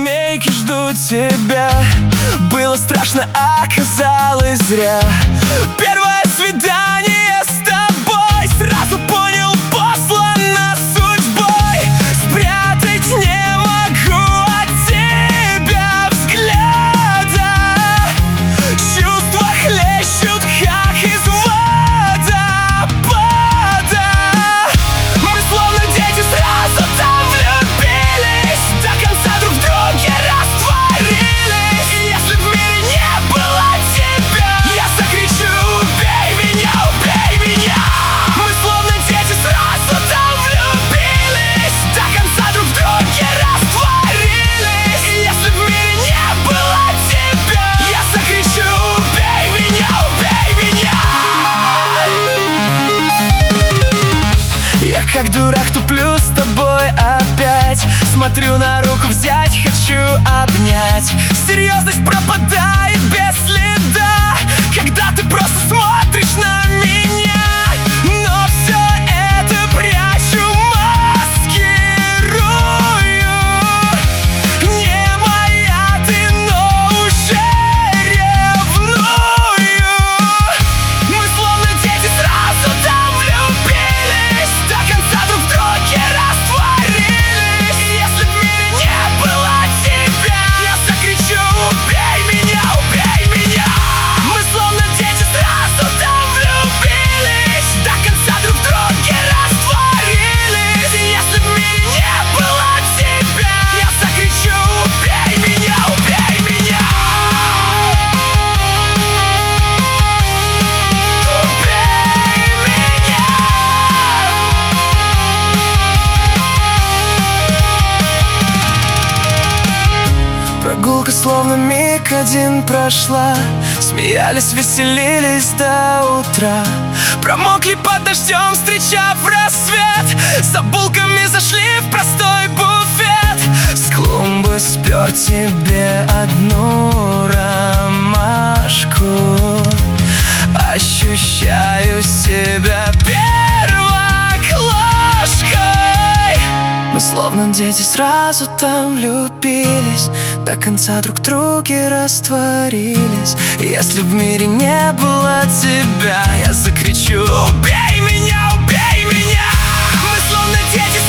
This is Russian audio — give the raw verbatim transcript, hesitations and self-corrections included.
скамейке жду тебя. Было страшно, оказалось зря. Первое свидание с тобой, сразу понял, послано судьбой. Спрятать не могу от тебя взгляда. Чувства хлещут, как из водопада. Мы словно дети сразу там влюбились, до конца друг в друге растворились. И если в мире не было тебя, я закричу: убей меня, убей меня. Мы словно дети сразу там влюбились, до конца друг в друге растворились. И если в мире не было тебя, я закричу: убей меня, убей меня. Я как дурак туплю с тобой опять, смотрю на руку, взять хочу обнять. Серьезность пропадает без следа, когда ты просто смотришь на меня. Но все это прячу, маскирую. Не моя ты, но уже ревную. Мы словно дети сразу там влюбились, до конца друг в друге растворились. И если в мире не было тебя, я закричу: убей меня, убей меня. Мы словно дети сразу там влюбились, до конца друг в друге растворились. И если в мире не было тебя, я закричу: убей меня, убей меня. Прогулка словно миг один прошла, смеялись, веселились до утра. Промокли под дождем, встречав рассвет. За булками зашли в простой буфет. С клумбы спер тебе одну ромашку. Ощущаю себя первоклашкой. Мы словно дети сразу там влюбились, до конца друг в друге растворились. И если в мире не было тебя, я закричу: убей меня, убей меня. Мы словно дети